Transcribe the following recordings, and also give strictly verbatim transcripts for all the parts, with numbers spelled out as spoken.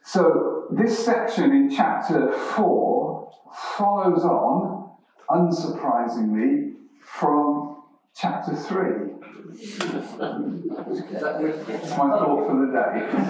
So this section in chapter four follows on, unsurprisingly, from chapter three. That's my thought for the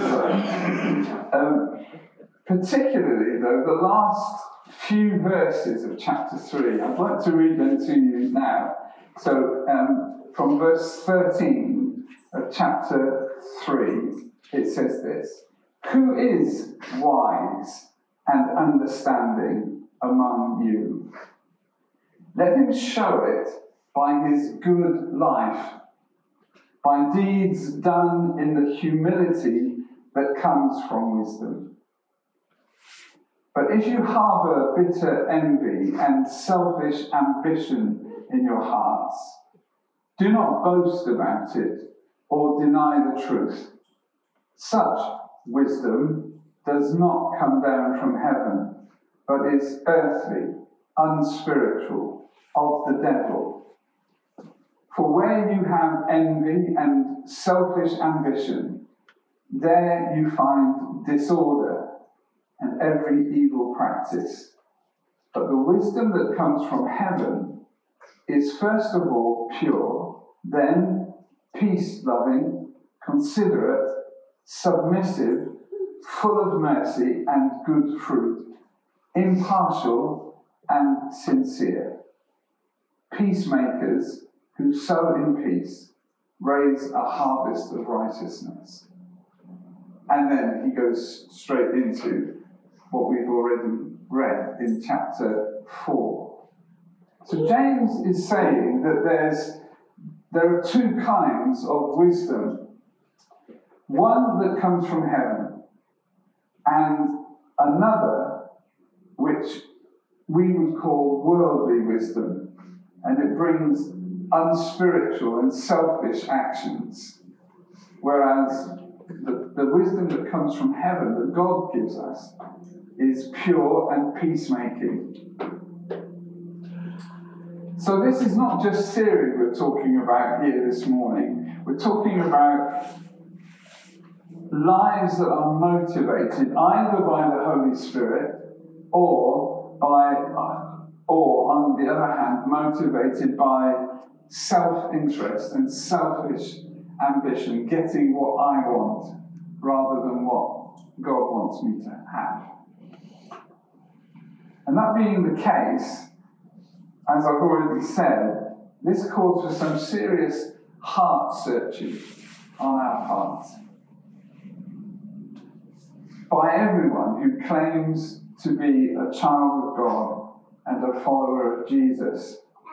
day. um, particularly, though, the last few verses of chapter three, I'd like to read them to you now. So, um, from verse thirteen of chapter three, it says this: "Who is wise and understanding among you? Let him show it by his good life, by deeds done in the humility that comes from wisdom. But if you harbour bitter envy and selfish ambition in your hearts, do not boast about it or deny the truth. Such wisdom does not come down from heaven, but is earthly, unspiritual, of the devil. For where you have envy and selfish ambition, there you find disorder and every evil practice. But the wisdom that comes from heaven is first of all pure, then peace-loving, considerate, submissive, full of mercy and good fruit, impartial and sincere. Peacemakers who sow in peace raise a harvest of righteousness." And then he goes straight into what we've already read in chapter four. So James is saying that there's there are two kinds of wisdom. One that comes from heaven, and another which we would call worldly wisdom, and it brings unspiritual and selfish actions. Whereas the, the wisdom that comes from heaven, that God gives us, is pure and peacemaking. So this is not just theory we're talking about here this morning. We're talking about lives that are motivated either by the Holy Spirit or by, or on the other hand, motivated by self-interest and selfish ambition, getting what I want rather than what God wants me to have. And that being the case, as I've already said, this calls for some serious heart searching on our parts by everyone who claims to be a child of God and a follower of Jesus.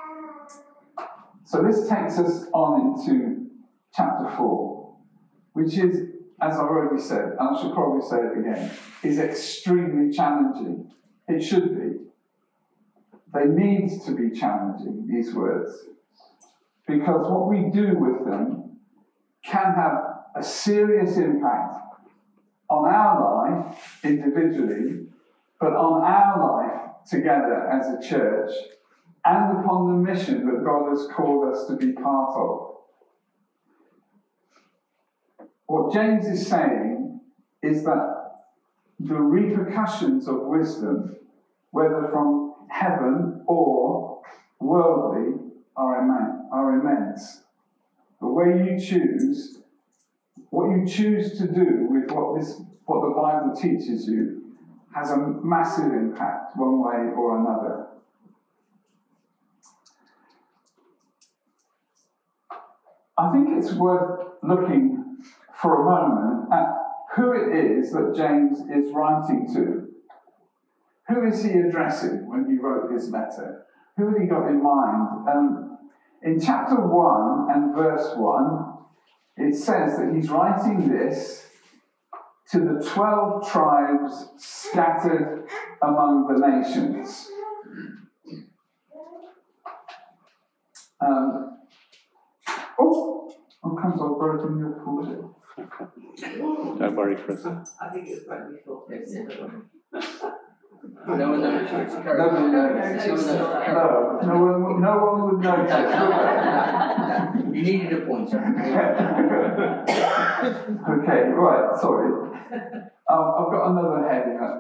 So this takes us on into chapter four, which is, as I've already said, and I should probably say it again, is extremely challenging. It should be. They need to be challenging, these words, because what we do with them can have a serious impact on our life individually, but on our life together as a church, and upon the mission that God has called us to be part of. What James is saying is that the repercussions of wisdom, whether from heaven or worldly, are immense. Are immense. The way you choose, what you choose to do with what this, what the Bible teaches you, has a massive impact one way or another. I think it's worth looking for a moment at who it is that James is writing to. Who is he addressing when he wrote his letter? Who had he got in mind? Um, in chapter one and verse one, it says that he's writing this to the twelve tribes scattered among the nations. Um, oh, how comes I've broken your pulpit? Don't worry, Chris. I think it's quite useful. No one knows it's No one knows. No, no one, no one would notice. You needed a pointer. Okay, right, sorry. Um, I've got another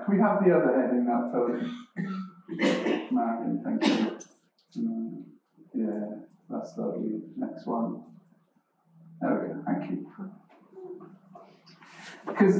Can we have the other heading up, um, Marion, thank you. Um, yeah, that's lovely. Next one. There we go, thank you. Because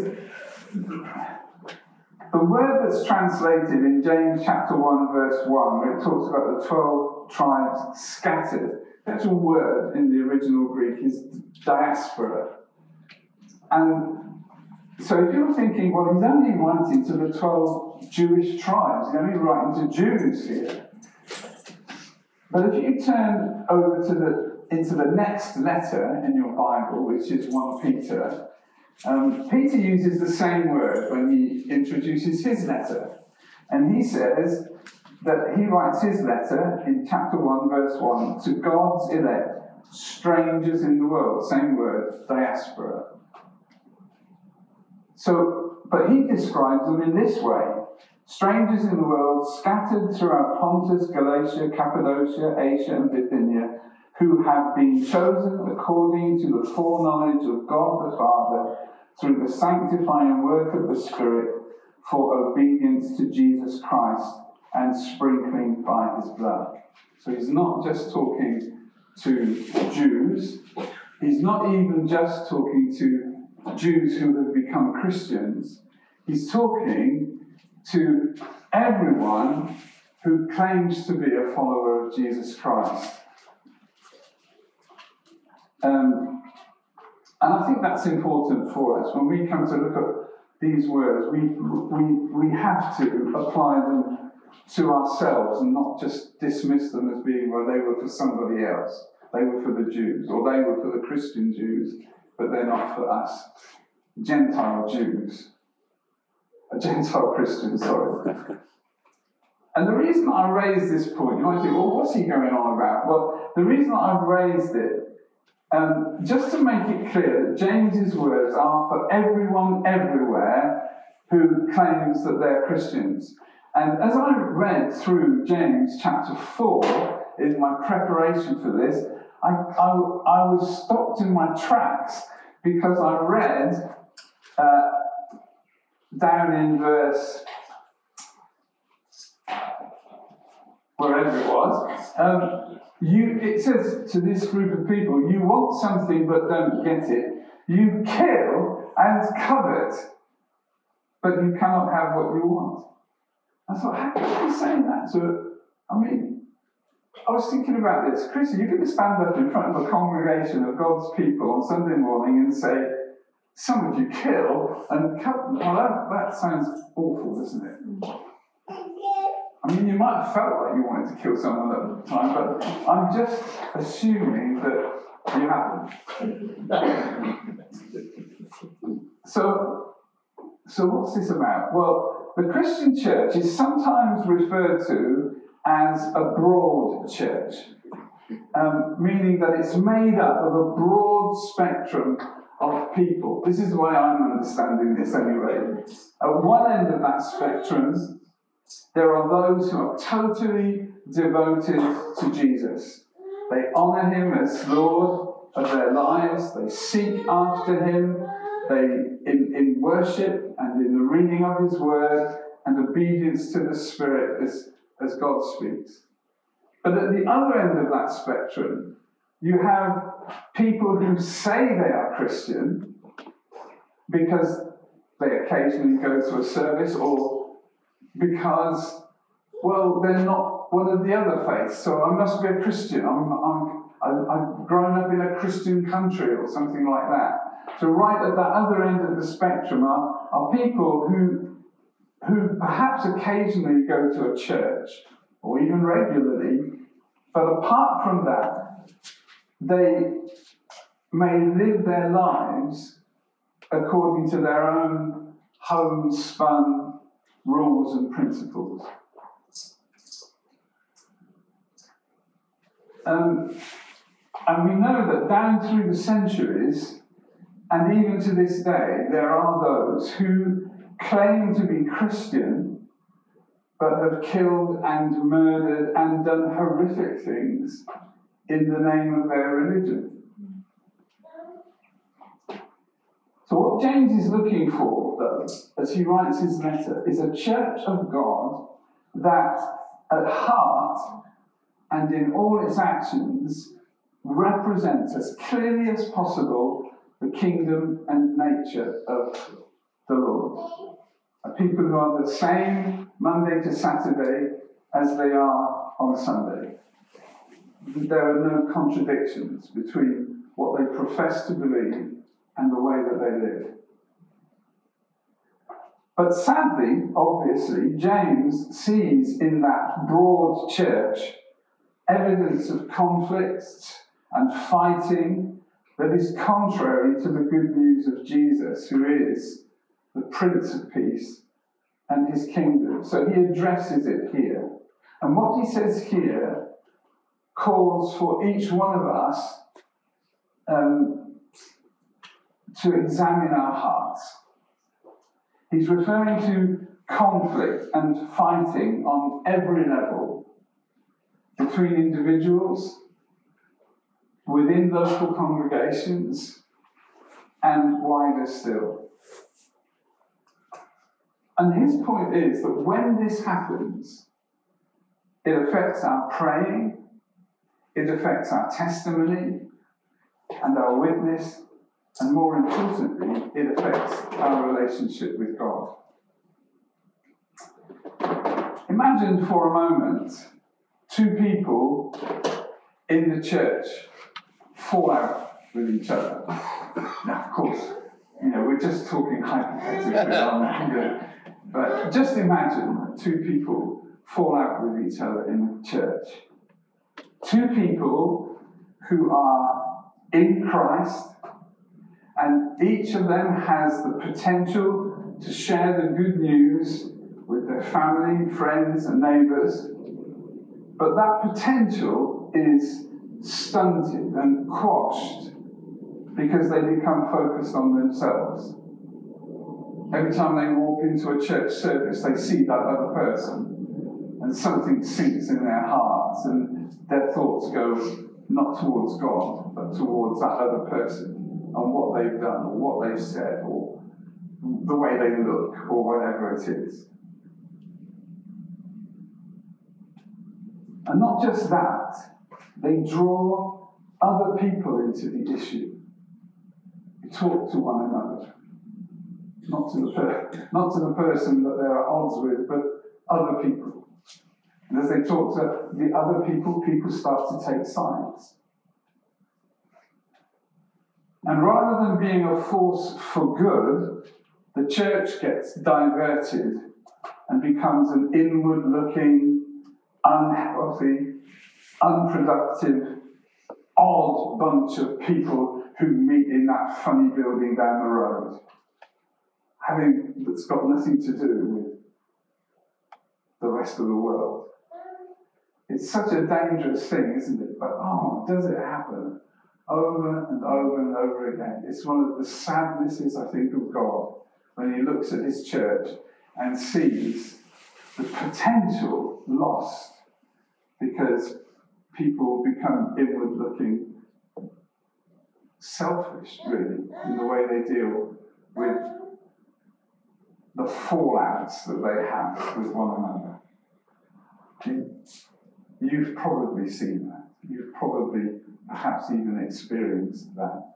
the word that's translated in James chapter one, verse one, where it talks about the twelve tribes scattered, the actual word in the original Greek is diaspora. And so if you're thinking, well, he's only writing to the twelve Jewish tribes, he's only writing to Jews here. But if you turn over to the into the next letter in your Bible, which is First Peter, um, Peter uses the same word when he introduces his letter. And he says that he writes his letter in chapter one, verse one, to God's elect, strangers in the world. Same word, diaspora. So, but he describes them in this way. Strangers in the world, scattered throughout Pontus, Galatia, Cappadocia, Asia, and Bithynia, who have been chosen according to the foreknowledge of God the Father, through the sanctifying work of the Spirit, for obedience to Jesus Christ and sprinkling by his blood. So he's not just talking to Jews, he's not even just talking to Jews who have become Christians. He's talking to everyone who claims to be a follower of Jesus Christ. Um, and I think that's important for us. When we come to look at these words, we, we, we have to apply them to ourselves and not just dismiss them as being, well, they were for somebody else. They were for the Jews, or they were for the Christian Jews, but they're not for us. Gentile Jews. A Gentile Christian, sorry. And the reason I raise this point, you might think, well, what's he going on about? Well, the reason I've raised it, um, just to make it clear that James's words are for everyone everywhere who claims that they're Christians. And as I read through James chapter four in my preparation for this, I, I, I was stopped in my tracks because I read uh, down in verse, wherever it was, um, you, it says to this group of people, you want something but don't get it. You kill and covet, but you cannot have what you want. I thought, how can you say that? So, I mean, I was thinking about this. Chris, you're going to stand up in front of a congregation of God's people on Sunday morning and say, some of you kill and covet. Well, that, that sounds awful, doesn't it? I mean, you might have felt like you wanted to kill someone at the time, but I'm just assuming that you haven't. So, so what's this about? Well, the Christian church is sometimes referred to as a broad church, um, meaning that it's made up of a broad spectrum of people. This is the way I'm understanding this anyway. At one end of that spectrum, there are those who are totally devoted to Jesus. They honour him as Lord of their lives. They seek after him. They, in, in worship and in the reading of his word and obedience to the Spirit as, as God speaks. But at the other end of that spectrum, you have people who say they are Christian because they occasionally go to a service, or because, well, they're not one of the other faiths, so I must be a Christian. I'm, I'm, I've grown up in a Christian country or something like that. So right at that other end of the spectrum are, are people who, who perhaps occasionally go to a church, or even regularly, but apart from that, they may live their lives according to their own homespun rules and principles. Um, and we know that down through the centuries, and even to this day, there are those who claim to be Christian, but have killed and murdered and done horrific things in the name of their religion. So what James is looking for, though, as he writes his letter, is a church of God that, at heart and in all its actions, represents as clearly as possible the kingdom and nature of the Lord. A people who are the same Monday to Saturday as they are on Sunday. There are no contradictions between what they profess to believe and the way that they live. But sadly, obviously, James sees in that broad church evidence of conflicts and fighting that is contrary to the good news of Jesus, who is the Prince of Peace and his kingdom. So he addresses it here. And what he says here calls for each one of us um, to examine our hearts. He's referring to conflict and fighting on every level between individuals, within local congregations, and wider still. And his point is that when this happens, it affects our praying, it affects our testimony and our witness, and more importantly, it affects our relationship with God. Imagine for a moment two people in the church fall out with each other. Now, of course, you know, we're just talking hypothetically, aren't we? But just imagine two people fall out with each other in the church. Two people who are in Christ, and each of them has the potential to share the good news with their family, friends, and neighbours. But that potential is stunted and quashed because they become focused on themselves. Every time they walk into a church service, they see that other person, and something sinks in their hearts, and their thoughts go not towards God, but towards that other person, and what they've done, or what they've said, or the way they look, or whatever it is. And not just that, they draw other people into the issue. They talk to one another. Not to the per- not to the person that they're at odds with, but other people. And as they talk to the other people, people start to take sides. And rather than being a force for good, the church gets diverted and becomes an inward-looking, unhealthy, unproductive, odd bunch of people who meet in that funny building down the road, having that's got nothing to do with the rest of the world. It's such a dangerous thing, isn't it? But oh, does it happen over and over and over again? It's one of the sadnesses, I think, of God when he looks at his church and sees the potential lost because people become inward-looking, selfish, really, in the way they deal with the fallouts that they have with one another. You've probably seen that. You've probably perhaps even experienced that.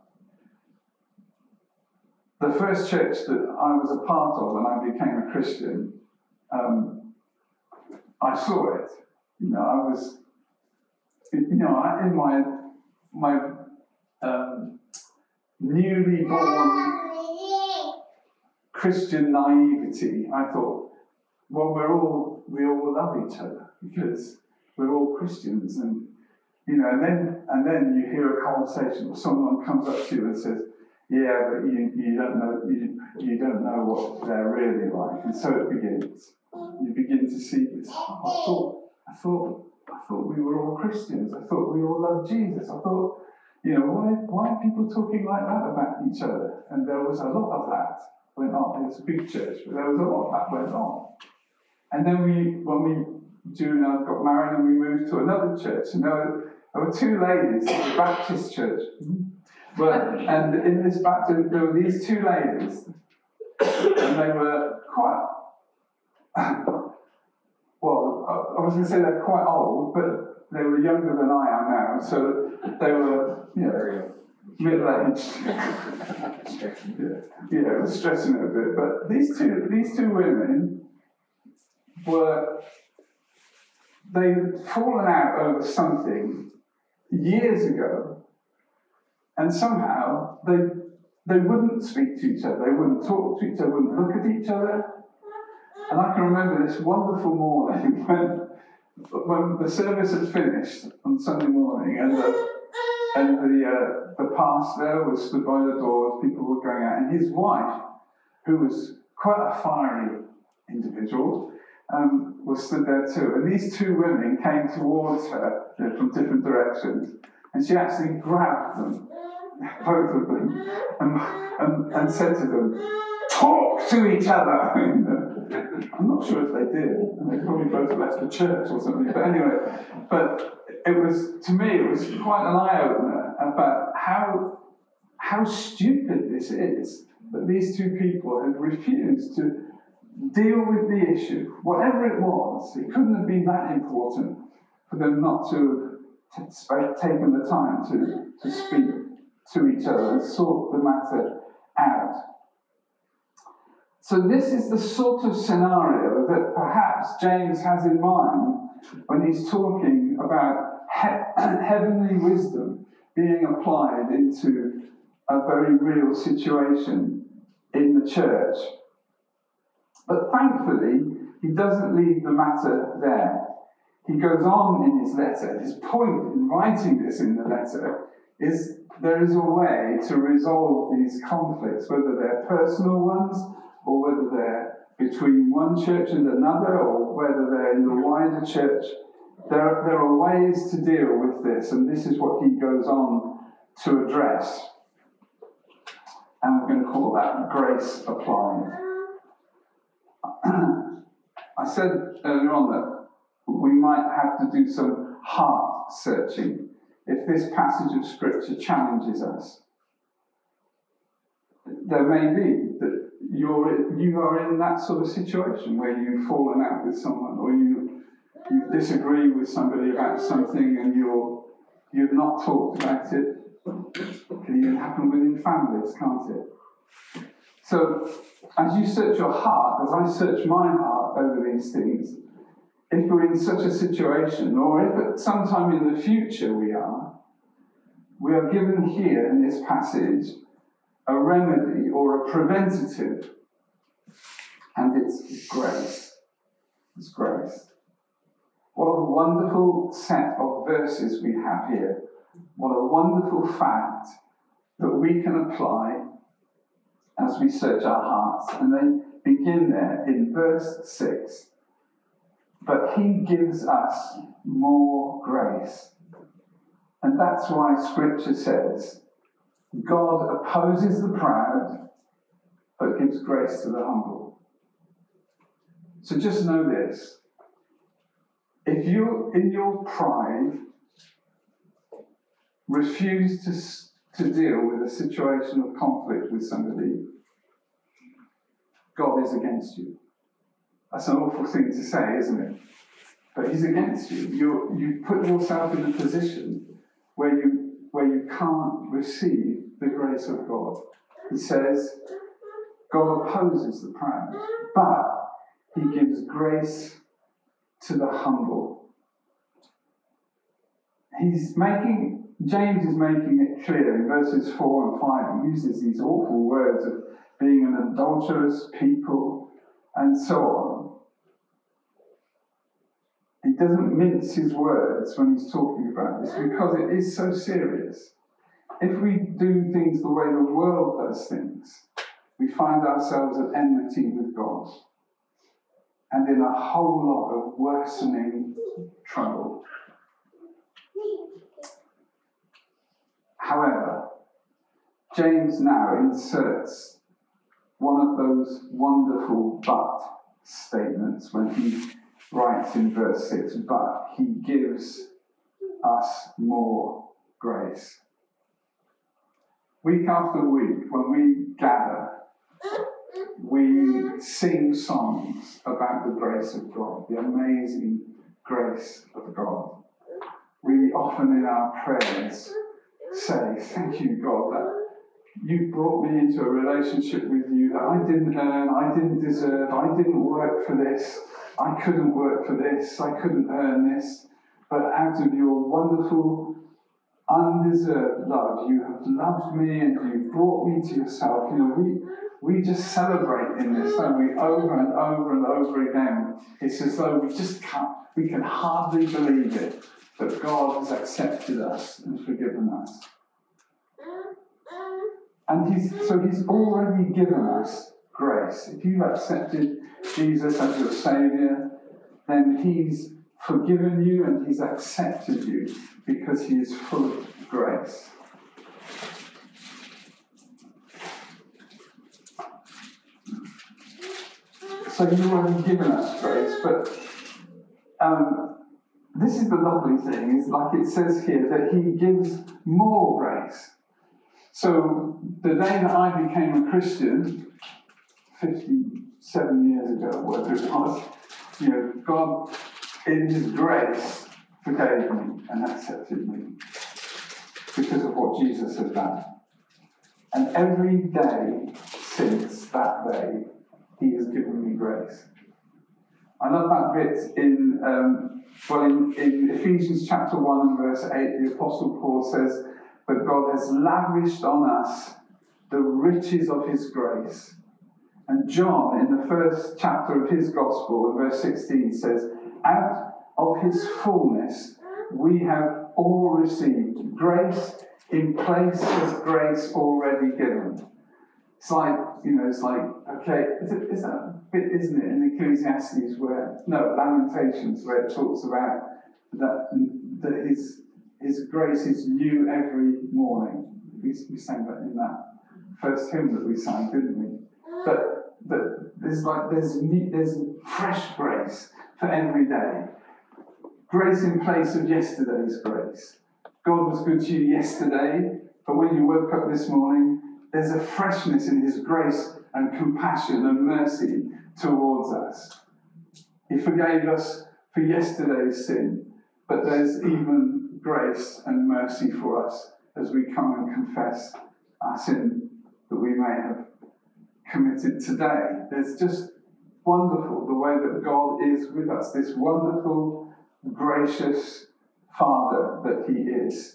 The first church that I was a part of when I became a Christian, um, I saw it. You know, I was, you know, in my my um, newly born Christian naivety, I thought, well, we're all we all love each other because we're all Christians, and you know, and then and then you hear a conversation, or someone comes up to you and says, "Yeah, but you you don't know you you don't know what they're really like," and so it begins. You begin to see this. Oh, I thought I thought I thought we were all Christians. I thought we all loved Jesus. I thought, you know, why why are people talking like that about each other? And there was a lot of that went on. It was a big church, but there was a lot that went on. And then we, when we, June and I got married, and we moved to another church, and there were, there were two ladies in the Baptist church, But, and in this baptism, there were these two ladies, and they were quite, well, I was going to say they're quite old, but they were younger than I am now, so they were, you know, middle-aged. yeah, yeah, it was stressing it a bit. But these two, these two women were, they'd fallen out over something years ago, and somehow they they wouldn't speak to each other, they wouldn't talk to each other, wouldn't look at each other. And I can remember this wonderful morning when when the service had finished on Sunday morning, and the and the uh, the pastor was stood by the door as people were going out, and his wife, who was quite a fiery individual, um, was stood there too. And these two women came towards her, you know, from different directions, and she actually grabbed them, both of them, and, and, and said to them, "Talk to each other." I'm not sure if they did, and they probably both left the church or something. But anyway, but it was, to me, it was quite an eye-opener about how how stupid this is, that these two people had refused to deal with the issue, whatever it was. It couldn't have been that important for them not to have taken the time to, to speak to each other and sort the matter out. So this is the sort of scenario that perhaps James has in mind when he's talking about he- heavenly wisdom being applied into a very real situation in the church. But thankfully, he doesn't leave the matter there. He goes on in his letter. His point in writing this in the letter is there is a way to resolve these conflicts, whether they're personal ones, or whether they're between one church and another, or whether they're in the wider church. There, there are ways to deal with this, and this is what he goes on to address. And we're going to call that grace applied. I said earlier on that we might have to do some heart searching if this passage of Scripture challenges us. There may be that you're you are in that sort of situation where you've fallen out with someone, or you you disagree with somebody about something, and you're you've not talked about it. It can even happen within families, can't it? So, as you search your heart, as I search my heart over these things, if we're in such a situation, or if at some time in the future we are, we are given here in this passage a remedy or a preventative, and it's grace. It's grace. What a wonderful set of verses we have here. What a wonderful fact that we can apply as we search our hearts. And they begin there in verse six. But he gives us more grace. And that's why Scripture says, God opposes the proud, but gives grace to the humble. So just know this. If you, in your pride, refuse to, to deal with a situation of conflict with somebody, God is against you. That's an awful thing to say, isn't it? But he's against you. You you put yourself in a position where you where you can't receive the grace of God. He says, God opposes the proud, but he gives grace to the humble. He's making, James is making it clear in verses four and five. He uses these awful words of being an adulterous people and so on. He doesn't mince his words when he's talking about this, because it is so serious. If we do things the way the world does things, we find ourselves at enmity with God and in a whole lot of worsening trouble. However, James now inserts one of those wonderful but statements when he writes in verse six, but he gives us more grace. week after week, when we gather, we sing songs about the grace of God, the amazing grace of God. We often in our prayers say, thank you, God, that you've brought me into a relationship with you that I didn't earn, I didn't deserve, I didn't work for this, I couldn't work for this, I couldn't earn this, but out of your wonderful, undeserved love, you have loved me and you brought me to yourself. You know, we we just celebrate in this, don't we, over and over and over again. It's as though we just can't, we can hardly believe it, that God has accepted us and forgiven us. And he's, so he's already given us grace. If you've accepted Jesus as your Saviour, then he's forgiven you and he's accepted you because he is full of grace. So you've already given us grace, but um, this is the lovely thing, is like it says here, that he gives more grace. So the day that I became a Christian, fifty-seven years ago, whatever it was, you know, God, in his grace, forgave me and accepted me because of what Jesus had done. And every day since that day, he has given me grace. I love that bit in, um, well, in, in Ephesians chapter one and verse eight, the Apostle Paul says that God has lavished on us the riches of his grace. And John, in the first chapter of his gospel, in verse sixteen, says, out of his fullness we have all received grace in place of grace already given. It's like, you know, it's like, okay, is, it, is that a bit, isn't it, in Ecclesiastes where, no, Lamentations, where it talks about that, that his, his grace is new every morning. We, we sang that in that first hymn that we sang, didn't we? But, but there's like, there's, new, there's fresh grace for every day. Grace in place of yesterday's grace. God was good to you yesterday, but when you woke up this morning, there's a freshness in his grace and compassion and mercy towards us. He forgave us for yesterday's sin, but there's even grace and mercy for us as we come and confess our sin that we may have committed today. There's just wonderful the way that God is with us, this wonderful, gracious Father that he is.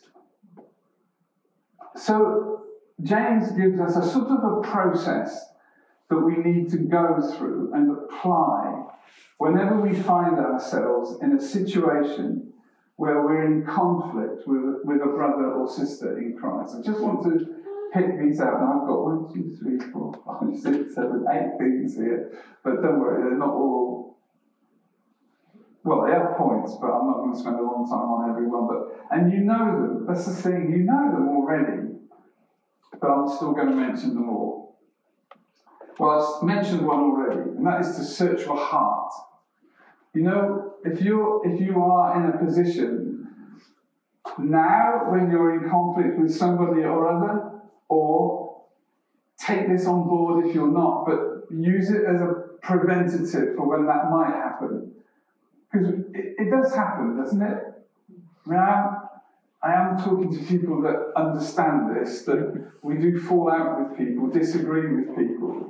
So James gives us a sort of a process that we need to go through and apply whenever we find ourselves in a situation where we're in conflict with, with a brother or sister in Christ. I just want to pick these out. Now I've got one, two, three, four, five, six, seven, eight things here, but don't worry, they're not all. Well, they have points, but I'm not going to spend a long time on every one. But and you know them. That's the thing. You know them already. But I'm still going to mention them all. Well, I've mentioned one already, and that is to search your heart. You know, if you're if you are in a position now when you're in conflict with somebody or other, or take this on board if you're not, but use it as a preventative for when that might happen. Because it, it does happen, doesn't it? Now, I am talking to people that understand this, that we do fall out with people, disagree with people.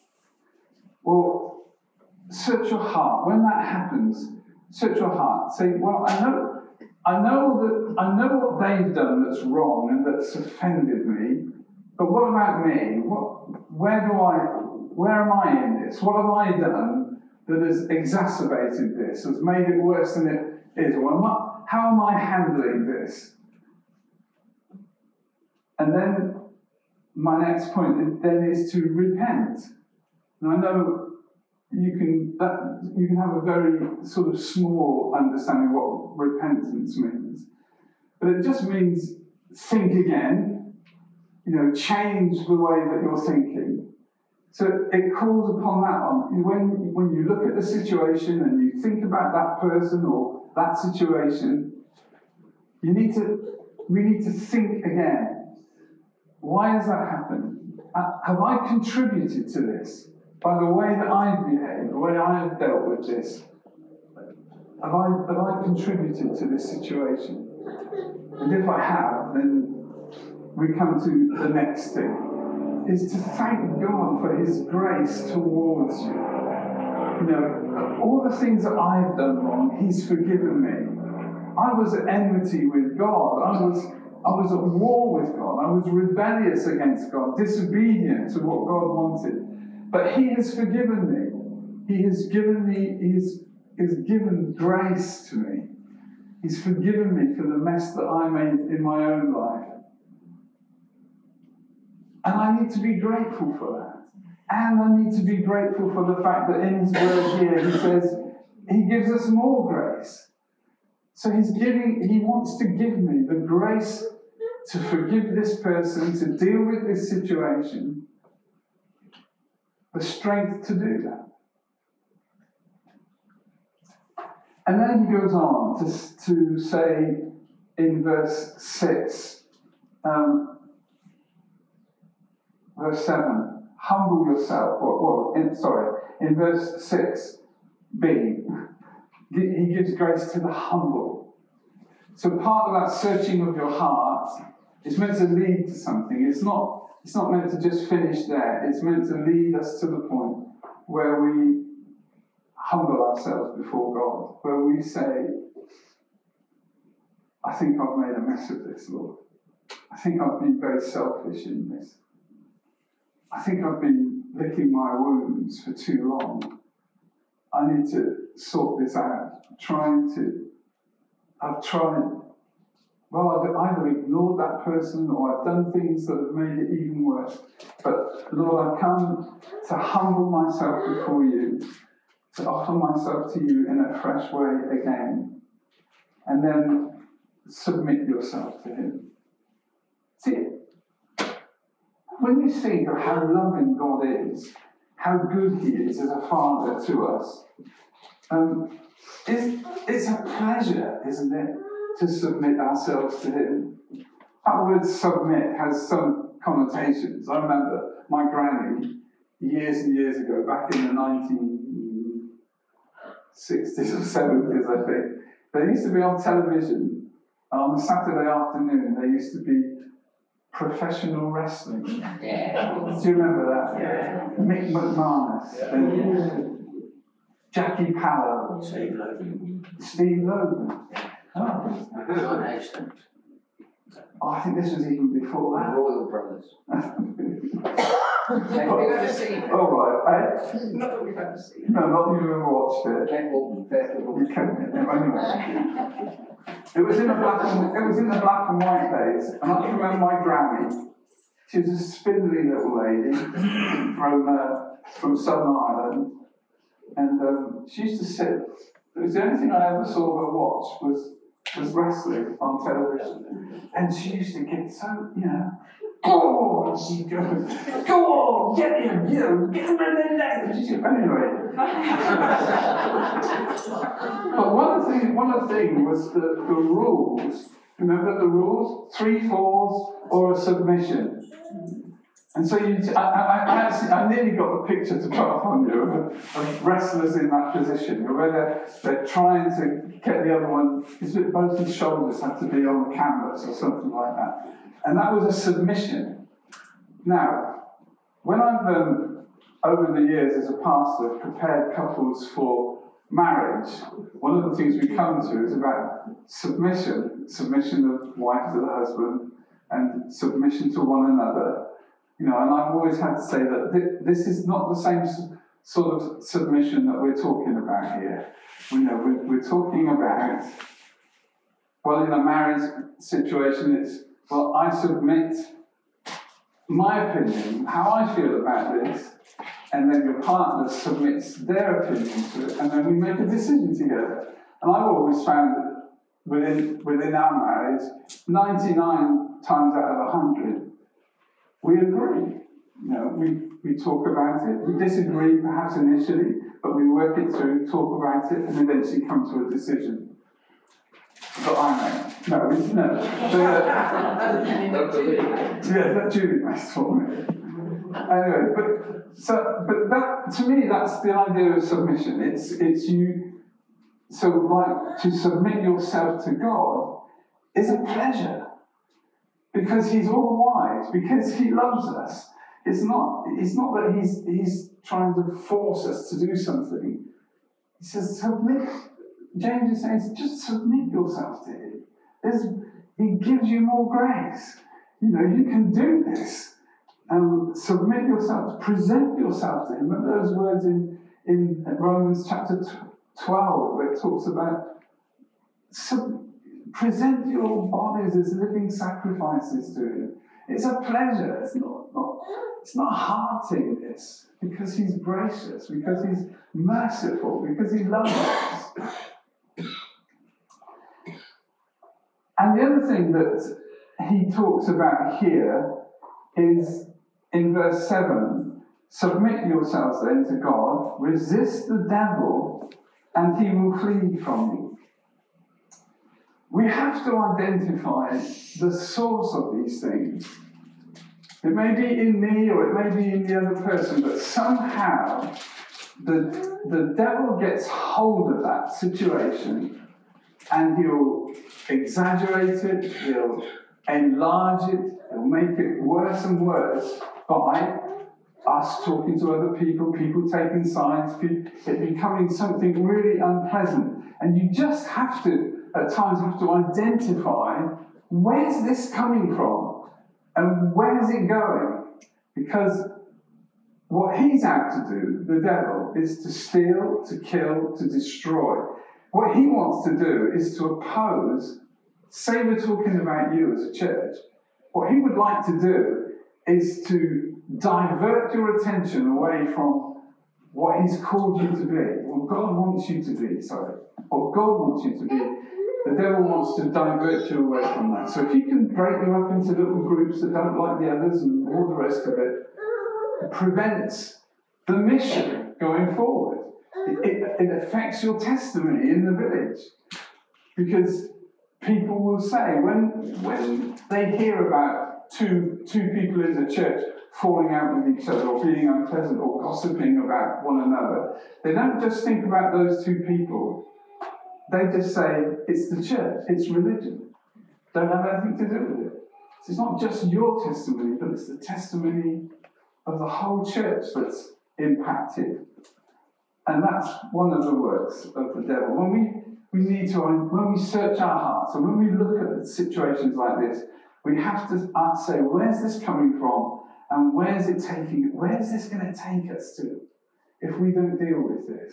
Well, search your heart. When that happens, search your heart. Say, well, I know, I know that I know what they've done that's wrong and that's offended me, but what about me? What, where do I, where am I in this? What have I done that has exacerbated this, has made it worse than it is? Or am I, how am I handling this? And then my next point then is to repent. And I know you can that you can have a very sort of small understanding of what repentance means, but it just means think again. You know, change the way that you're thinking. So it calls upon that one. When, when you look at the situation and you think about that person or that situation, you need to, we need to think again. Why has that happened? Uh, have I contributed to this by the way that I've behaved, the way I have dealt with this? Have I, have I contributed to this situation? And if I have, then we come to the next thing, is to thank God for His grace towards you. You know, all the things that I've done wrong, He's forgiven me. I was at enmity with God. I was, I was at war with God. I was rebellious against God, disobedient to what God wanted. But He has forgiven me. He has given me, He has, he has given grace to me. He's forgiven me for the mess that I made in my own life. And I need to be grateful for that. And I need to be grateful for the fact that in His word here, He says, He gives us more grace. So He's giving, He wants to give me the grace to forgive this person, to deal with this situation, the strength to do that. And then He goes on to, to say in verse six, um, verse seven, humble yourself. Well, well in, sorry, in verse six b, He gives grace to the humble. So part of that searching of your heart is meant to lead to something. It's not, it's not meant to just finish there. It's meant to lead us to the point where we humble ourselves before God, where we say, I think I've made a mess of this, Lord. I think I've been very selfish in this. I think I've been licking my wounds for too long. I need to sort this out. I'm trying to, I've tried, well, I've either ignored that person or I've done things that have made it even worse. But Lord, I come to humble myself before you, to offer myself to you in a fresh way again, and then submit yourself to Him. See, when you think of how loving God is, how good He is as a father to us, um, it's, it's a pleasure, isn't it, to submit ourselves to Him. That word submit has some connotations. I remember my granny, years and years ago, back in the nineteen sixties or seventies, I think, they used to be on television on a Saturday afternoon. There used to be professional wrestling. Yeah. Do you remember that? Yeah. Mick McManus, Yeah. and Jackie Pallow, Steve Logan. Steve Logan. Oh. John Ashton. Oh, I think this was even before that. Royal Brothers. All right, eh? Not that we've ever seen. No, not even watched it. Ken Walton, Fairfield. You can't. Anyway, it was in the black and it was in the black and white days, and I can remember my granny. She was a spindly little lady from uh, from Southern Ireland, and um, she used to sit. It was the only thing I ever saw her watch was was wrestling on television, and she used to get so, you know, go on, she goes, go on, get him, you know, get him in the neck. Anyway, but one thing, one thing was the, the rules. Remember the rules? Three falls or a submission. And so you, t- I, I, I, actually, I nearly got the picture to put up on you of, of wrestlers in that position, where they're, they're trying to get the other one, both his shoulders have to be on the canvas or something like that. And that was a submission. Now, when I've, um, over the years as a pastor, prepared couples for marriage, one of the things we come to is about submission, submission of wife to the husband, and submission to one another. You know, and I've always had to say that th- this is not the same s- sort of submission that we're talking about here. You know, we're, we're talking about, well, in a marriage situation, it's, well, I submit my opinion, how I feel about this, and then your partner submits their opinion to it, and then we make a decision together. And I've always found that within, within our marriage, ninety-nine times out of one hundred, we agree. You know, we, we talk about it. We disagree perhaps initially, but we work it through, talk about it, and eventually come to a decision. But I know. No, it's- no. The, uh, yeah, that Julie makes for me. Anyway, but so, but that to me, that's the idea of submission. It's it's you. So, like to submit yourself to God is a pleasure because He's all wise, because He loves us. It's not. It's not that He's He's trying to force us to do something. He says, submit. James is saying, just submit yourself to Him. There's, he gives you more grace. You know, you can do this. And submit yourself, present yourself to Him. Remember those words in, in Romans chapter twelve, where it talks about sub, present your bodies as living sacrifices to Him. It's a pleasure. It's not, not, it's not hard thing, this, because He's gracious, because He's merciful, because He loves us. And the other thing that he talks about here is in verse seven, submit yourselves then to God, resist the devil, and he will flee from you. We have to identify the source of these things. It may be in me or it may be in the other person, but somehow the, the devil gets hold of that situation and he'll exaggerate it, he'll enlarge it, he'll make it worse and worse by us talking to other people, people taking sides, it becoming something really unpleasant. And you just have to, at times, have to identify, where's this coming from? And where's it going? Because what he's out to do, the devil, is to steal, to kill, to destroy. What he wants to do is to oppose, say we're talking about you as a church, what he would like to do is to divert your attention away from what he's called you to be, what God wants you to be, sorry, what God wants you to be. The devil wants to divert you away from that. So if you can break them up into little groups that don't like the others and all the rest of it, it prevents the mission going forward. It, it, it affects your testimony in the village. Because people will say, when, when they hear about two, two people in the church falling out with each other or being unpleasant or gossiping about one another, they don't just think about those two people. They just say, it's the church, it's religion. Don't have anything to do with it. So it's not just your testimony, but it's the testimony of the whole church that's impacted. And that's one of the works of the devil. When we, we need to, when we search our hearts, and when we look at situations like this, we have to say, where's this coming from? And where's it taking, where's this going to take us to if we don't deal with this?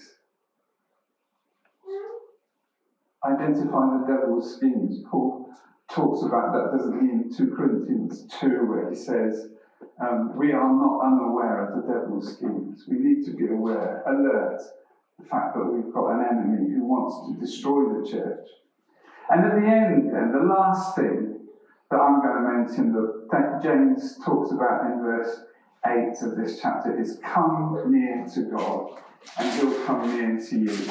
Identifying the devil's schemes. Paul talks about that, doesn't he, in two Corinthians two, where he says, um, we are not unaware of the devil's schemes. We need to be aware, alert, the fact that we've got an enemy who wants to destroy the church. And at the end, then, the last thing that I'm going to mention that James talks about in verse eight of this chapter is come near to God, and he'll come near to you.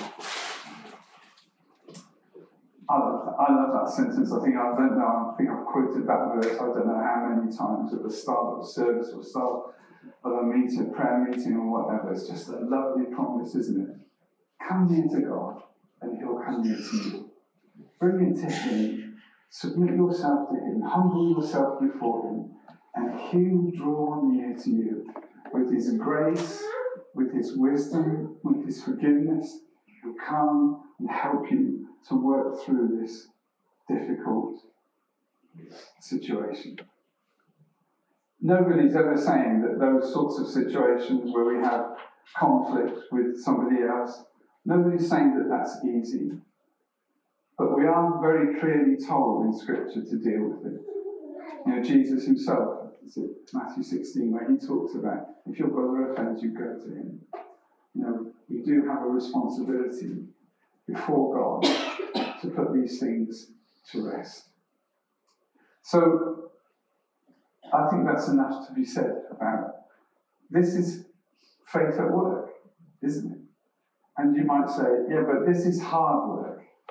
I love, that. I love that sentence. I think I don't know. I think I've quoted that verse. I don't know how many times at the start of a service or start of a meeting, a prayer meeting, or whatever. It's just a lovely promise, isn't it? Come near to God, and He'll come near to you. Bring it to Him. Submit yourself to Him. Humble yourself before Him, and He'll draw near to you with His grace, with His wisdom, with His forgiveness. He'll come and help you to work through this difficult situation. Nobody's ever saying that those sorts of situations where we have conflict with somebody else, nobody's saying that that's easy. But we are very clearly told in Scripture to deal with it. You know, Jesus himself, is it Matthew sixteen, where he talks about, if your brother offends you, go to him. You know, we do have a responsibility before God to put these things to rest. So, I think that's enough to be said about this is faith at work, isn't it? And you might say, yeah, but this is hard work.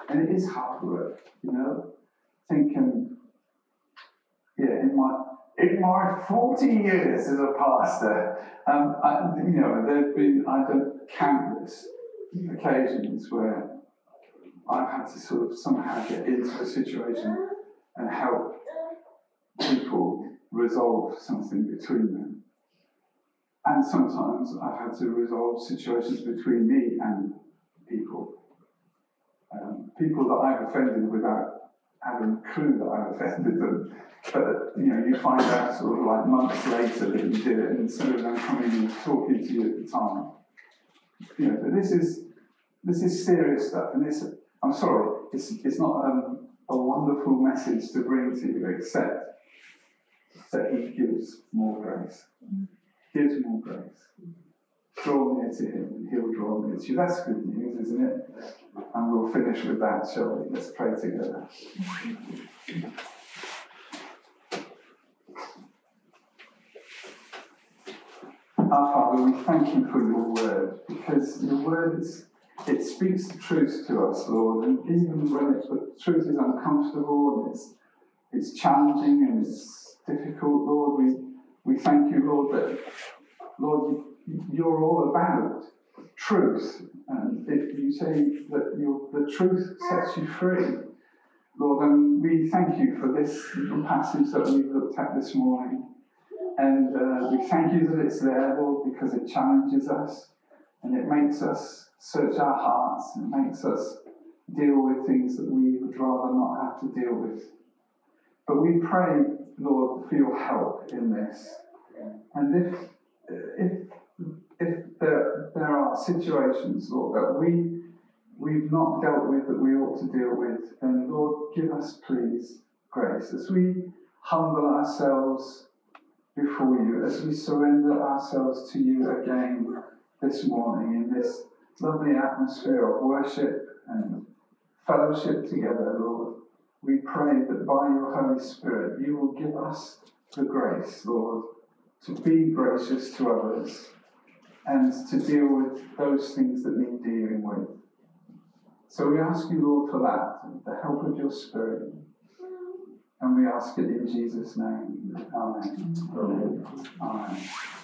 And it is hard work, you know. Thinking, yeah, in my in my forty years as a pastor, um, I, you know, there've been I don't countless occasions where I've had to sort of somehow get into a situation and help people resolve something between them. And sometimes I've had to resolve situations between me and people. Um, people that I've offended without having a clue that I've offended them. But, you know, you find out sort of like months later that you did it, and instead of them coming and talking to you at the time. You know, but this is this is serious stuff, and this, I'm sorry, it's, it's not um, a wonderful message to bring to you, except that he gives more grace. Gives more grace. Draw near to him and he'll draw near to you. That's good news, isn't it? And we'll finish with that, shall we? Let's pray together. Our Father, we thank you for your word, because your word is, it speaks the truth to us, Lord, and even when it, the truth is uncomfortable and it's, it's challenging and it's difficult, Lord, we, we thank you, Lord, that, Lord, you, you're all about truth, and if you say that your, the truth sets you free, Lord, and we thank you for this little passage that we've looked at this morning, and uh, we thank you that it's there, Lord, because it challenges us, and it makes us search our hearts, and it makes us deal with things that we would rather not have to deal with. But we pray, Lord, for your help in this, and if if if there, there are situations, Lord, that we, we've not dealt with that we ought to deal with, then, Lord, give us, please, grace as we humble ourselves before you, as we surrender ourselves to you again this morning in this lovely atmosphere of worship and fellowship together, Lord. We pray that by your Holy Spirit you will give us the grace, Lord, to be gracious to others and to deal with those things that need dealing with. So we ask you, Lord, for that, the help of your Spirit. And we ask it in Jesus' name. Amen. Amen. Amen.